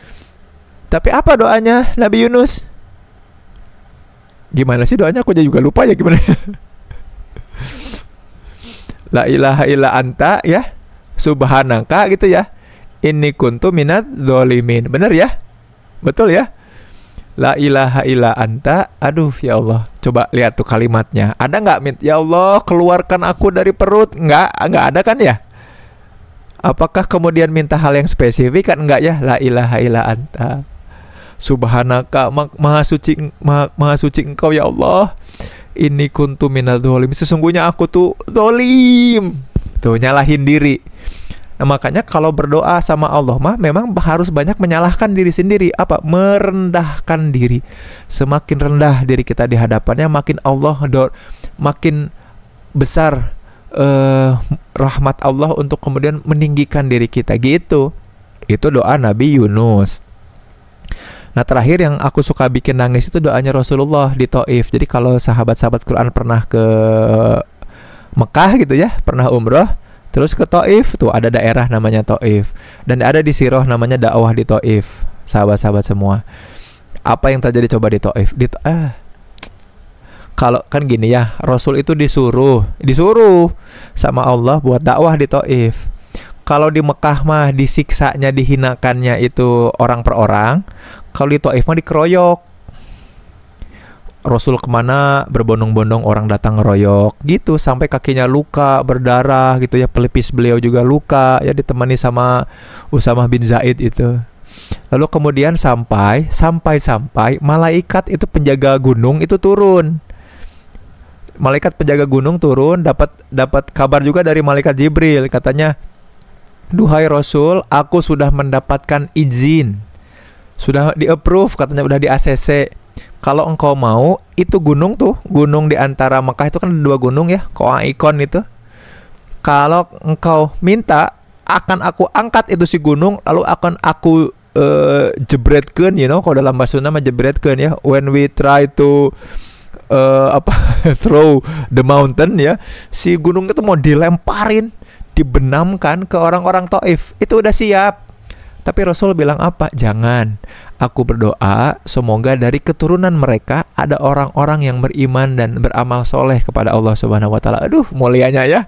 Tapi apa doanya Nabi Yunus? Gimana sih doanya? Aku juga lupa ya gimana. La ilaha illa anta ya, subhanaka gitu ya, inni kuntu minadz dzalimin. Bener ya? Betul ya? La ilaha illa anta. Aduh ya Allah, coba lihat tuh kalimatnya. Ada nggak Mit? Ya Allah, keluarkan aku dari perut. Nggak, nggak ada kan ya? Apakah kemudian minta hal yang spesifik? Kan enggak ya. La ilaha illa anta subhanaka, ma maha suci, maha, maha suci engkau ya Allah, inni kuntu minadz dzalimin, sesungguhnya aku tuh zalim. Tuh, nyalahin diri. Nah, makanya kalau berdoa sama Allah mah memang harus banyak menyalahkan diri sendiri. Apa? Merendahkan diri. Semakin rendah diri kita di hadapannya, makin Allah do makin besar uh, rahmat Allah untuk kemudian meninggikan diri kita gitu. Itu doa Nabi Yunus. Nah, terakhir yang aku suka bikin nangis itu doanya Rasulullah di Taif. Jadi kalau sahabat-sahabat Quran pernah ke Mekah gitu ya, pernah umroh, terus ke Taif, tuh ada daerah namanya Taif, dan ada di Sirah namanya dakwah di Taif. Sahabat-sahabat semua, apa yang terjadi coba di Taif? Di ah, kalau kan gini ya, Rasul itu disuruh, disuruh sama Allah buat dakwah di Taif. Kalau di Mekah mah disiksanya, dihinakannya itu orang per orang. Kalau di Taif mah dikeroyok. Rasul kemana berbondong-bondong orang datang ngeroyok gitu, sampai kakinya luka, berdarah gitu ya. Pelipis beliau juga luka ya, ditemani sama Usamah bin Zaid itu. Lalu kemudian sampai Sampai-sampai malaikat itu penjaga gunung itu turun. Malaikat penjaga gunung turun, dapat dapat kabar juga dari malaikat Jibril. Katanya, duhai Rasul, aku sudah mendapatkan izin, sudah di-approve, katanya udah di-A C C. Kalau engkau mau, itu gunung tuh, gunung di antara Mekah itu kan ada dua gunung ya, Koa Ikon itu. Kalau engkau minta, akan aku angkat itu si gunung, lalu akan aku uh, jebretkeun, you know, kalau dalam bahasa Sunda mah jebretkeun ya. When we try to uh, apa throw the mountain ya, si gunung itu mau dilemparin, dibenamkan ke orang-orang Taif. Itu udah siap. Tapi Rasul bilang apa? Jangan. Aku berdoa semoga dari keturunan mereka ada orang-orang yang beriman dan beramal soleh kepada Allah Subhanahu wa taala. Aduh, mulianya ya.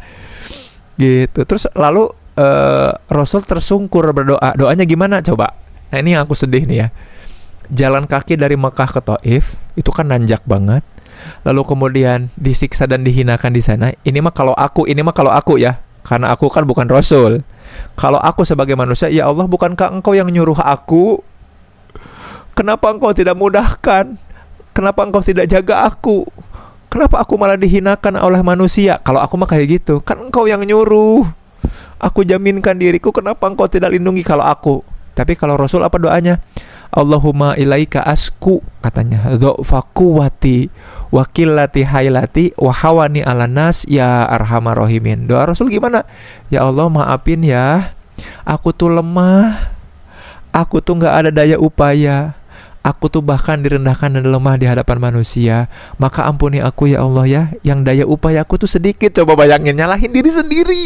Gitu. Terus lalu uh, Rasul tersungkur berdoa. Doanya gimana coba? Nah, ini yang aku sedih nih ya. Jalan kaki dari Mekah ke Taif itu kan nanjak banget. Lalu kemudian disiksa dan dihinakan di sana. Ini mah kalau aku, ini mah kalau aku ya. Karena aku kan bukan Rasul. Kalau aku sebagai manusia, ya Allah, bukankah engkau yang nyuruh aku? Kenapa engkau tidak mudahkan? Kenapa engkau tidak jaga aku? Kenapa aku malah dihinakan oleh manusia? Kalau aku mah kayak gitu, kan engkau yang nyuruh. Aku jaminkan diriku, kenapa engkau tidak lindungi kalau aku? Tapi kalau Rasul apa doanya? Allahumma ilaika asku, katanya, dha'fa quwwati wa qillati hailati wa hawani ala nas ya arhamar rahimin. Doa Rasul gimana? Ya Allah, maafin ya, aku tuh lemah, aku tuh gak ada daya upaya, aku tuh bahkan direndahkan dan lemah di hadapan manusia. Maka ampuni aku ya Allah ya, yang daya upaya aku tuh sedikit. Coba bayangin, nyalahin diri sendiri.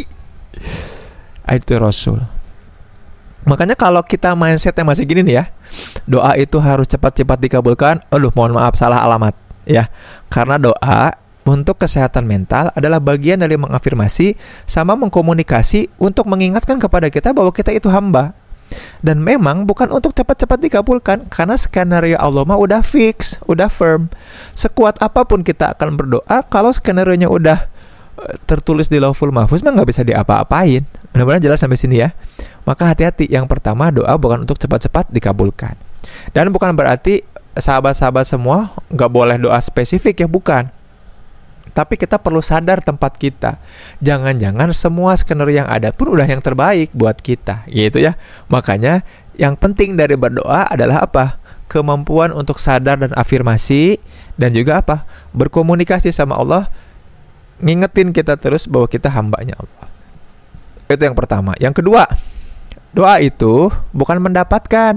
Itu Rasul. Makanya kalau kita mindsetnya masih gini nih ya, doa itu harus cepat-cepat dikabulkan. Aduh, mohon maaf, salah alamat ya. Karena doa untuk kesehatan mental adalah bagian dari mengafirmasi sama mengkomunikasi untuk mengingatkan kepada kita bahwa kita itu hamba. Dan memang bukan untuk cepat-cepat dikabulkan, karena skenario Allah mah udah fix, udah firm. Sekuat apapun kita akan berdoa, kalau skenario-nya udah tertulis di Lauhul Mahfuz mah nggak bisa diapa-apain. Mudah-mudahan jelas sampai sini ya. Maka hati-hati. Yang pertama, doa bukan untuk cepat-cepat dikabulkan. Dan bukan berarti sahabat-sahabat semua nggak boleh doa spesifik ya, bukan. Tapi kita perlu sadar tempat kita. Jangan-jangan semua skenario yang ada pun udah yang terbaik buat kita, gitu ya. Makanya yang penting dari berdoa adalah apa? Kemampuan untuk sadar dan afirmasi, dan juga apa? Berkomunikasi sama Allah, ngingetin kita terus bahwa kita hambanya Allah. Itu yang pertama. Yang kedua, doa itu bukan mendapatkan.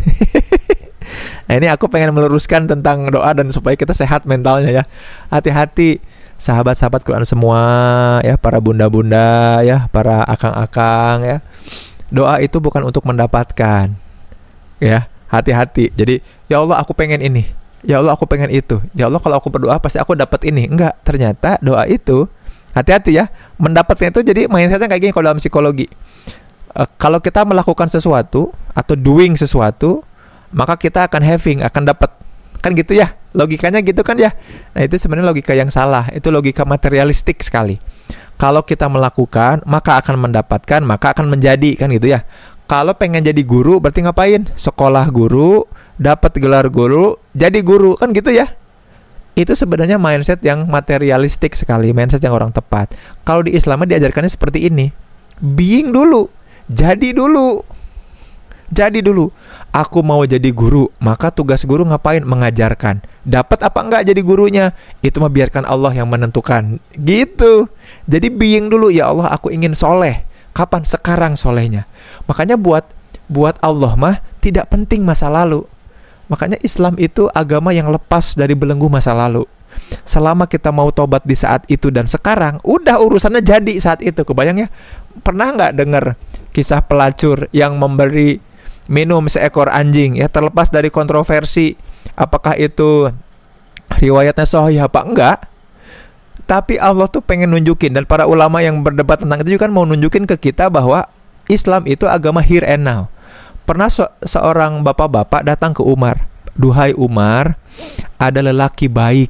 Nah, ini aku pengen meluruskan tentang doa dan supaya kita sehat mentalnya ya. Hati-hati sahabat-sahabat Quran semua ya, para bunda-bunda ya, para akang-akang ya. Doa itu bukan untuk mendapatkan. Ya, hati-hati. Jadi, ya Allah, aku pengen ini. Ya Allah, aku pengen itu. Ya Allah, kalau aku berdoa pasti aku dapat ini. Enggak, ternyata doa itu Hati-hati ya, mendapatkan itu jadi mindsetnya kayak gini kalau dalam psikologi. Uh, kalau kita melakukan sesuatu atau doing sesuatu, maka kita akan having, akan dapat. Kan gitu ya, logikanya gitu kan ya. Nah itu sebenarnya logika yang salah, itu logika materialistik sekali. Kalau kita melakukan, maka akan mendapatkan, maka akan menjadi, kan gitu ya. Kalau pengen jadi guru, berarti ngapain? Sekolah guru, dapat gelar guru, jadi guru, kan gitu ya. Itu sebenarnya mindset yang materialistik sekali, mindset yang orang tepat. Kalau di Islam diajarkannya seperti ini. Being dulu, jadi dulu. Jadi dulu. Aku mau jadi guru, maka tugas guru ngapain? Mengajarkan. Dapat apa enggak jadi gurunya? Itu mah biarkan Allah yang menentukan. Gitu. Jadi being dulu, ya Allah aku ingin soleh. Kapan? Sekarang solehnya. Makanya buat buat Allah mah tidak penting masa lalu. Makanya Islam itu agama yang lepas dari belenggu masa lalu. Selama kita mau tobat di saat itu dan sekarang, udah urusannya jadi saat itu. Kebayang ya? Pernah nggak dengar kisah pelacur yang memberi minum seekor anjing? Ya, terlepas dari kontroversi apakah itu riwayatnya sahih apa enggak, tapi Allah tuh pengen nunjukin, dan para ulama yang berdebat tentang itu juga kan mau nunjukin ke kita bahwa Islam itu agama here and now. Pernah se- seorang bapak-bapak datang ke Umar. Duhai Umar, ada lelaki baik,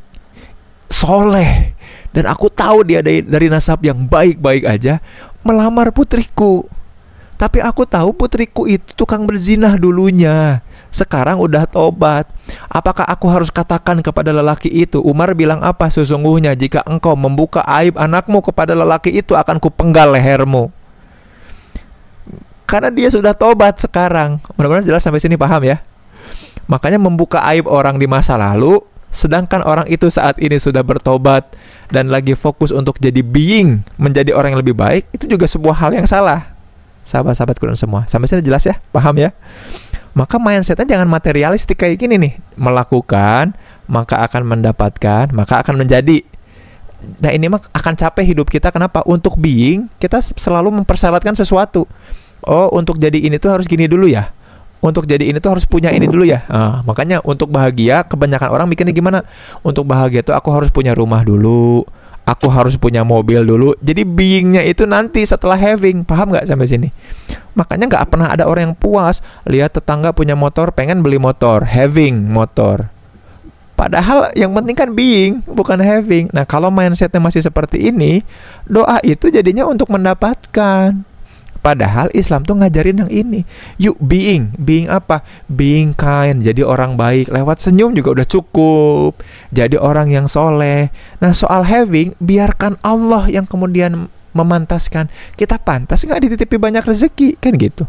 soleh, dan aku tahu dia dari, dari nasab yang baik-baik aja, melamar putriku. Tapi aku tahu putriku itu tukang berzinah dulunya, sekarang udah tobat. Apakah aku harus katakan kepada lelaki itu? Umar bilang apa? Sesungguhnya jika engkau membuka aib anakmu kepada lelaki itu, akan kupenggal lehermu. Karena dia sudah tobat sekarang. Mudah-mudahan jelas sampai sini, paham ya? Makanya membuka aib orang di masa lalu, sedangkan orang itu saat ini sudah bertobat dan lagi fokus untuk jadi being, menjadi orang yang lebih baik, itu juga sebuah hal yang salah. Sahabat-sahabat Quran semua, sampai sini jelas ya? Paham ya? Maka mindsetnya jangan materialistik kayak gini nih. Melakukan, maka akan mendapatkan, maka akan menjadi. Nah ini mah akan capek hidup kita. Kenapa? Untuk being, kita selalu mempersyaratkan sesuatu. Oh, untuk jadi ini tuh harus gini dulu ya. Untuk jadi ini tuh harus punya ini dulu ya. Nah, makanya untuk bahagia, kebanyakan orang mikirnya gimana? Untuk bahagia tuh aku harus punya rumah dulu, aku harus punya mobil dulu. Jadi beingnya itu nanti setelah having. Paham gak sampai sini? Makanya gak pernah ada orang yang puas lihat tetangga punya motor, pengen beli motor, having motor. Padahal yang penting kan being, bukan having. Nah kalau mindsetnya masih seperti ini, doa itu jadinya untuk mendapatkan. Padahal Islam tuh ngajarin yang ini. Yuk being, being apa? Being kind, jadi orang baik. Lewat senyum juga udah cukup. Jadi orang yang soleh. Nah soal having, biarkan Allah yang kemudian memantaskan. Kita pantas gak dititipi banyak rezeki? Kan gitu.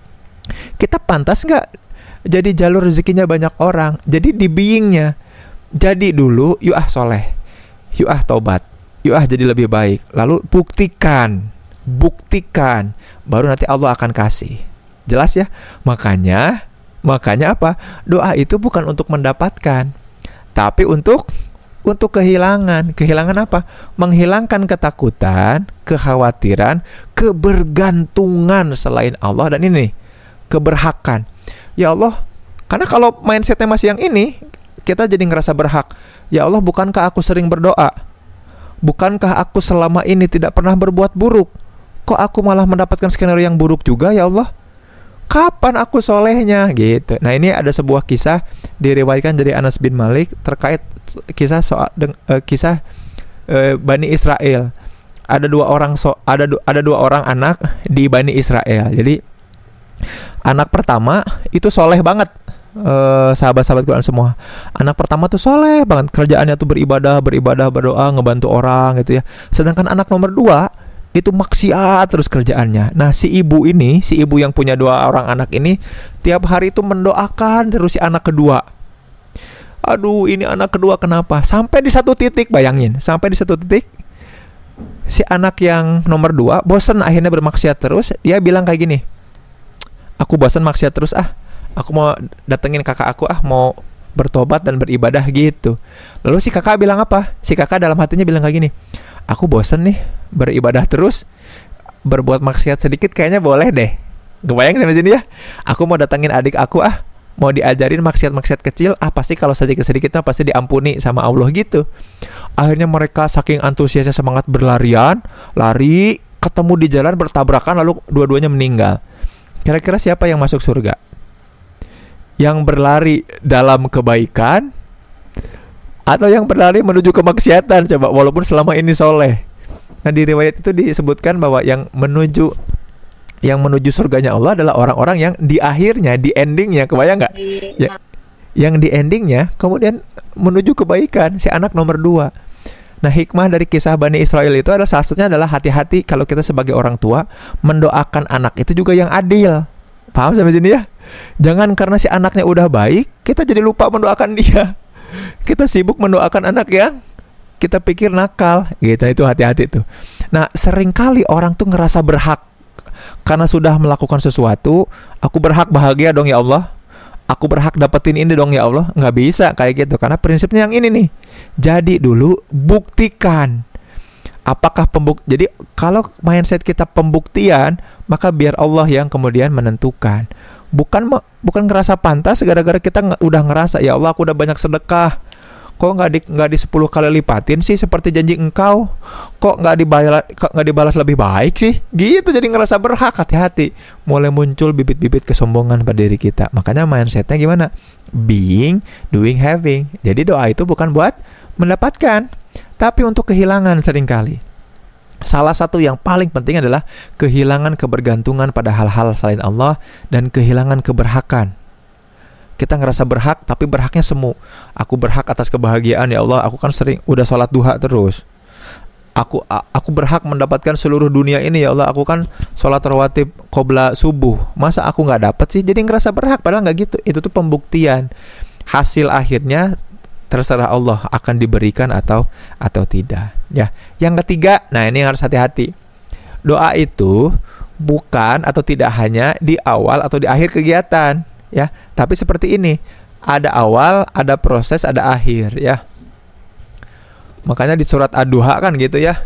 Kita pantas gak jadi jalur rezekinya banyak orang? Jadi di beingnya, jadi dulu yuk ah soleh, yuk ah tobat, yuk ah jadi lebih baik. Lalu buktikan, buktikan, baru nanti Allah akan kasih. Jelas ya? Makanya, makanya apa? Doa itu bukan untuk mendapatkan, tapi untuk untuk kehilangan. Kehilangan apa? Menghilangkan ketakutan, kekhawatiran, kebergantungan selain Allah, dan ini keberhakan. Ya Allah, karena kalau mindsetnya masih yang ini, kita jadi ngerasa berhak. Ya Allah, bukankah aku sering berdoa? Bukankah aku selama ini tidak pernah berbuat buruk? Kok aku malah mendapatkan skenario yang buruk juga ya Allah? Kapan aku solehnya? Gitu. Nah ini ada sebuah kisah diriwayatkan dari Anas bin Malik terkait kisah soal deng, uh, kisah uh, Bani Israel. Ada dua orang so, ada du, ada dua orang anak di Bani Israel. Jadi anak pertama itu soleh banget. Uh, sahabat-sahabat Quran semua, anak pertama tuh soleh banget, kerjaannya tuh beribadah, beribadah, berdoa, ngebantu orang gitu ya. Sedangkan anak nomor dua itu maksiat terus kerjaannya. Nah si ibu ini, si ibu yang punya dua orang anak ini, tiap hari itu mendoakan terus si anak kedua. Aduh ini anak kedua kenapa? Sampai di satu titik, bayangin, sampai di satu titik si anak yang nomor dua bosan akhirnya bermaksiat terus. Dia bilang kayak gini, aku bosan maksiat terus ah, aku mau datengin kakak aku ah, mau bertobat dan beribadah gitu. Lalu si kakak bilang apa? Si kakak dalam hatinya bilang kayak gini, aku bosen nih beribadah terus, berbuat maksiat sedikit kayaknya boleh deh. Kebayang sampai sini ya? Aku mau datangin adik aku ah, mau diajarin maksiat-maksiat kecil, ah pasti kalau sedikit-sedikitnya pasti diampuni sama Allah gitu. Akhirnya mereka saking antusiasnya semangat berlarian, lari, ketemu di jalan bertabrakan lalu dua-duanya meninggal. Kira-kira siapa yang masuk surga? Yang berlari dalam kebaikan atau yang berlari menuju kemaksiatan? Coba, walaupun selama ini soleh. Nah, di riwayat itu disebutkan bahwa yang menuju yang menuju surganya Allah adalah orang-orang yang di akhirnya, di endingnya, kebayang nggak? Ya, yang di endingnya kemudian menuju kebaikan, si anak nomor dua. Nah, hikmah dari kisah Bani Israel itu adalah salah satunya adalah hati-hati kalau kita sebagai orang tua mendoakan anak itu juga yang adil. Paham sampai sini ya? Jangan karena si anaknya udah baik, kita jadi lupa mendoakan dia. Kita sibuk mendoakan anak yang kita pikir nakal, gitu. Itu hati-hati tuh. Nah, seringkali orang tuh ngerasa berhak karena sudah melakukan sesuatu. Aku berhak bahagia dong ya Allah, aku berhak dapetin ini dong ya Allah. Nggak bisa kayak gitu, karena prinsipnya yang ini nih. Jadi dulu buktikan apakah pembuk. Jadi kalau mindset kita pembuktian, maka biar Allah yang kemudian menentukan. Bukan bukan ngerasa pantas gara-gara kita ng- udah ngerasa, ya Allah aku udah banyak sedekah, kok nggak di nggak di sepuluh kali lipatin sih seperti janji engkau, kok nggak dibalas kok nggak dibalas lebih baik sih, gitu. Jadi ngerasa berhak. Hati-hati, mulai muncul bibit-bibit kesombongan pada diri kita. Makanya mindsetnya gimana? Being, doing, having. Jadi doa itu bukan buat mendapatkan, tapi untuk kehilangan seringkali. Salah satu yang paling penting adalah kehilangan kebergantungan pada hal-hal selain Allah dan kehilangan keberhakan. Kita ngerasa berhak, tapi berhaknya semu. Aku berhak atas kebahagiaan ya Allah. Aku kan sering udah sholat duha terus. Aku a- aku berhak mendapatkan seluruh dunia ini ya Allah. Aku kan sholat rawatib qobla subuh. Masa aku nggak dapat sih? Jadi ngerasa berhak, padahal nggak gitu. Itu tuh pembuktian. Hasil akhirnya terserah Allah akan diberikan atau atau tidak. Ya, yang ketiga, nah ini yang harus hati-hati. Doa itu bukan atau tidak hanya di awal atau di akhir kegiatan, ya. Tapi seperti ini, ada awal, ada proses, ada akhir, ya. Makanya di surat Ad-Duha kan gitu ya.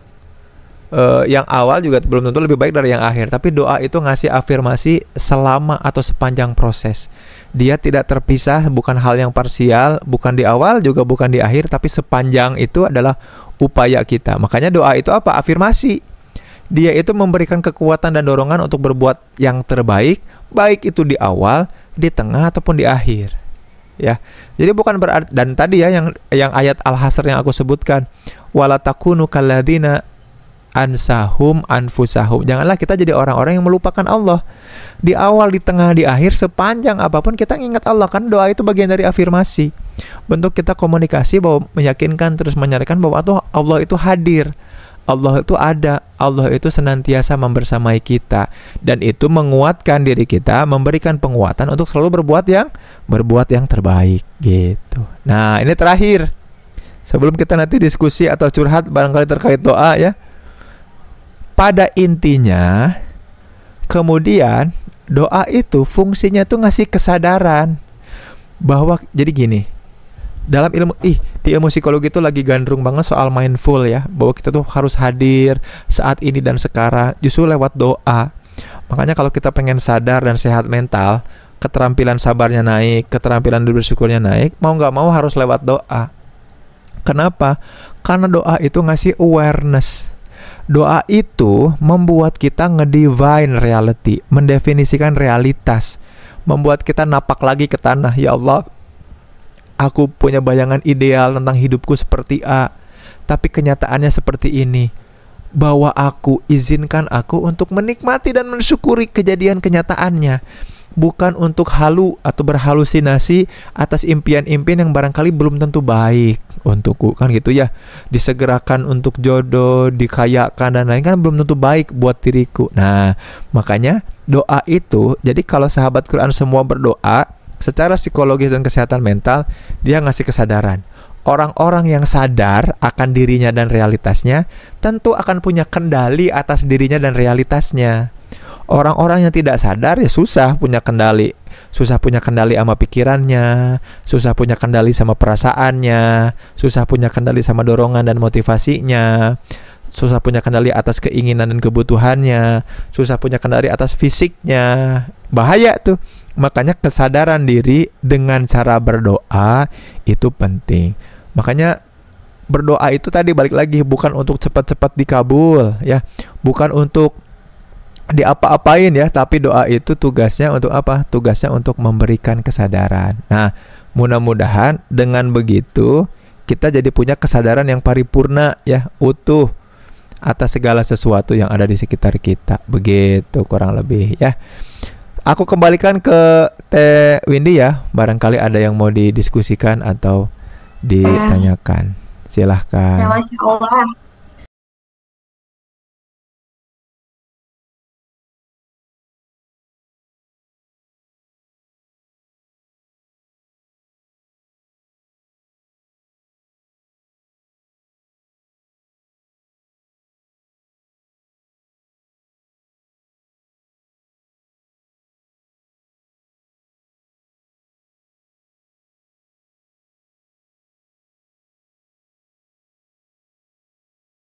Uh, yang awal juga belum tentu lebih baik dari yang akhir. Tapi doa itu ngasih afirmasi selama atau sepanjang proses. Dia tidak terpisah, bukan hal yang parsial, bukan di awal juga bukan di akhir, tapi sepanjang itu adalah upaya kita. Makanya doa itu apa? Afirmasi. Dia itu memberikan kekuatan dan dorongan untuk berbuat yang terbaik, baik itu di awal, di tengah ataupun di akhir. Ya. Jadi bukan berarti, dan tadi ya yang yang ayat Al-Hasr yang aku sebutkan, wala takunu kalladzina ansahum anfusahum. Janganlah kita jadi orang-orang yang melupakan Allah. Di awal, di tengah, di akhir, sepanjang apapun kita ingat Allah. Kan doa itu bagian dari afirmasi. Bentuk kita komunikasi bahwa meyakinkan terus menyatakan bahwa tuh Allah itu hadir. Allah itu ada. Allah itu senantiasa membersamai kita. Dan itu menguatkan diri kita, memberikan penguatan untuk selalu berbuat yang berbuat yang terbaik gitu. Nah, ini terakhir. Sebelum kita nanti diskusi atau curhat barangkali terkait doa ya. Pada intinya, kemudian doa itu fungsinya tuh ngasih kesadaran bahwa, jadi gini, dalam ilmu ih di ilmu psikologi itu lagi gandrung banget soal mindful ya, bahwa kita tuh harus hadir saat ini dan sekarang justru lewat doa. Makanya kalau kita pengen sadar dan sehat mental, keterampilan sabarnya naik, keterampilan bersyukurnya naik, mau nggak mau harus lewat doa. Kenapa? Karena doa itu ngasih awareness. Doa itu membuat kita ngedivine reality, mendefinisikan realitas, membuat kita napak lagi ke tanah. Ya Allah, aku punya bayangan ideal tentang hidupku seperti A, tapi kenyataannya seperti ini. Bahwa aku, izinkan aku untuk menikmati dan mensyukuri kejadian kenyataannya, bukan untuk halu atau berhalusinasi atas impian-impian yang barangkali belum tentu baik untukku, kan gitu ya. Disegerakan untuk jodoh, dikayakan dan lain kan belum tentu baik buat diriku. Nah, makanya doa itu, jadi kalau sahabat Quran semua berdoa secara psikologis dan kesehatan mental, dia ngasih kesadaran. Orang-orang yang sadar akan dirinya dan realitasnya tentu akan punya kendali atas dirinya dan realitasnya. Orang-orang yang tidak sadar ya susah punya kendali. Susah punya kendali sama pikirannya, susah punya kendali sama perasaannya, susah punya kendali sama dorongan dan motivasinya, susah punya kendali atas keinginan dan kebutuhannya, susah punya kendali atas fisiknya. Bahaya tuh. makanya kesadaran diri dengan cara berdoa itu penting. Makanya berdoa itu tadi balik lagi bukan untuk cepat-cepat dikabul ya, bukan untuk diapa-apain ya, tapi doa itu tugasnya untuk apa? Tugasnya untuk memberikan kesadaran. Nah, mudah-mudahan dengan begitu kita jadi punya kesadaran yang paripurna ya, utuh atas segala sesuatu yang ada di sekitar kita. Begitu kurang lebih ya. Aku kembalikan ke Teh Windy ya, barangkali ada yang mau didiskusikan atau ditanyakan. Ya, Silahkan. Masya Allah.